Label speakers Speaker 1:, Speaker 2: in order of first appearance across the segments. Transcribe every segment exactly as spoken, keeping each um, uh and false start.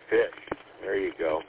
Speaker 1: fish. There you go.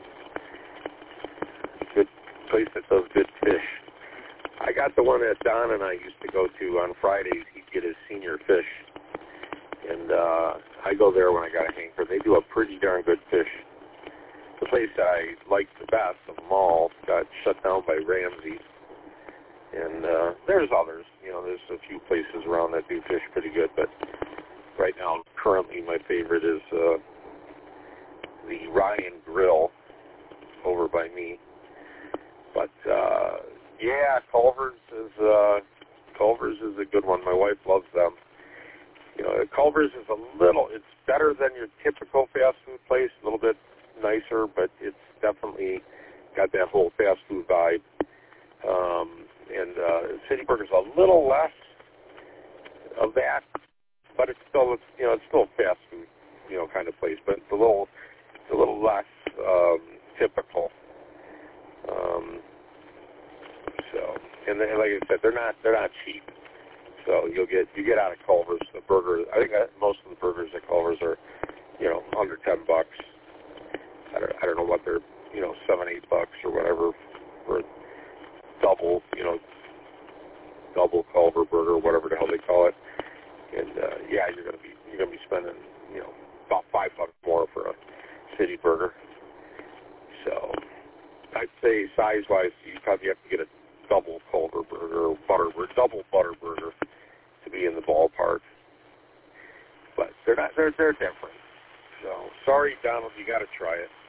Speaker 1: Good place that does good fish. I got the one that Don and I used to go to on Fridays. He'd get his senior fish. And uh, I go there when I got a hanker. They do a pretty darn good fish. The place I liked the best of them all got shut down by Ramsey. And uh, there's others. You know, there's a few places around that do fish pretty good. But right now, currently, my favorite is uh, the Ryan Grill over by me. But, uh, yeah, Culver's is, uh, Culver's is a good one. My wife loves them. You know, Culver's is a little, it's better than your typical fast food place, a little bit nicer, but it's definitely got that whole fast food vibe. Um, and uh, City Burger's a little less of that, but it's still, it's, you know, it's still a fast food, you know, kind of place, but it's a little, it's a little less um, typical. Um, so, and then, like I said, they're not, they're not cheap. So you'll get, you get out of Culver's, the burger, I think that most of the burgers at Culver's are, you know, under ten bucks. I don't, I don't know what they're, you know, seven, eight bucks or whatever for a double, you know, double Culver burger, whatever the hell they call it. And, uh, yeah, you're going to be, you're going to be spending, you know, about five bucks more for a City Burger. So I'd say size-wise, you probably have to get a double Culver burger or butter burger, double butter burger to be in the ballpark. But they're not, they're, they're different. So sorry, Donald, you got to try it.